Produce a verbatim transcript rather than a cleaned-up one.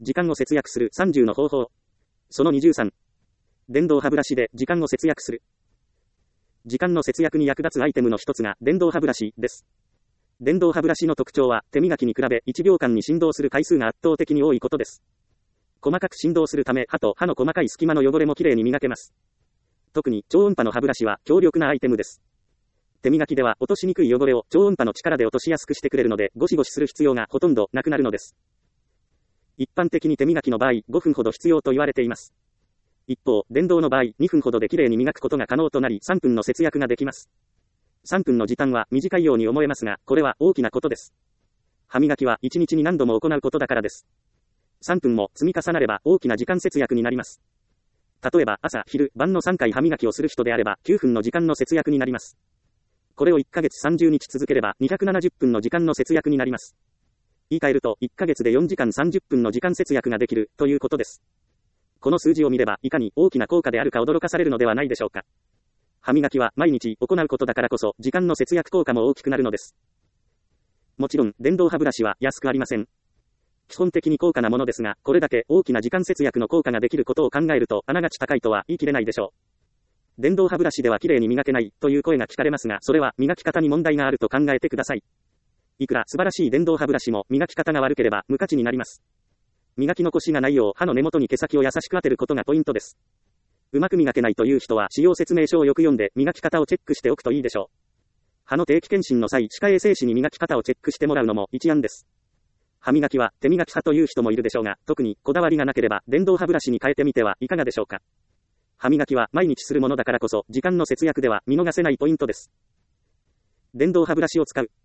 時間を節約するさんじゅうの方法。そのにじゅうさん。電動歯ブラシで時間を節約する。時間の節約に役立つアイテムの一つが電動歯ブラシです。電動歯ブラシの特徴は手磨きに比べいちびょうかんに振動する回数が圧倒的に多いことです。細かく振動するため歯と歯の細かい隙間の汚れもきれいに磨けます。特に超音波の歯ブラシは強力なアイテムです。手磨きでは落としにくい汚れを超音波の力で落としやすくしてくれるのでゴシゴシする必要がほとんどなくなるのです。一般的に手磨きの場合ごふんほど必要と言われています。一方、電動の場合にふんほどできれいに磨くことが可能となりさんぷんの節約ができます。さんぷんの時間は短いように思えますが、これは大きなことです。歯磨きはいちにちに何度も行うことだからです。さんぷんも積み重なれば大きな時間節約になります。例えば朝、昼、晩のさんかい歯磨きをする人であればきゅうふんの時間の節約になります。これをいっかげつさんじゅうにち続ければにひゃくななじゅっぷんの時間の節約になります。言い換えるといっかげつでよんじかんさんじゅっぷんの時間節約ができるということです。この数字を見ればいかに大きな効果であるか驚かされるのではないでしょうか。歯磨きは毎日行うことだからこそ時間の節約効果も大きくなるのです。もちろん電動歯ブラシは安くありません。基本的に高価なものですが、これだけ大きな時間節約の効果ができることを考えるとあながち高いとは言い切れないでしょう。電動歯ブラシではきれいに磨けないという声が聞かれますが、それは磨き方に問題があると考えてください。いくら素晴らしい電動歯ブラシも磨き方が悪ければ無価値になります。磨き残しがないよう歯の根元に毛先を優しく当てることがポイントです。うまく磨けないという人は使用説明書をよく読んで磨き方をチェックしておくといいでしょう。歯の定期検診の際、歯科衛生士に磨き方をチェックしてもらうのも一案です。歯磨きは手磨き派という人もいるでしょうが、特にこだわりがなければ電動歯ブラシに変えてみてはいかがでしょうか。歯磨きは毎日するものだからこそ時間の節約では見逃せないポイントです。電動歯ブラシを使う。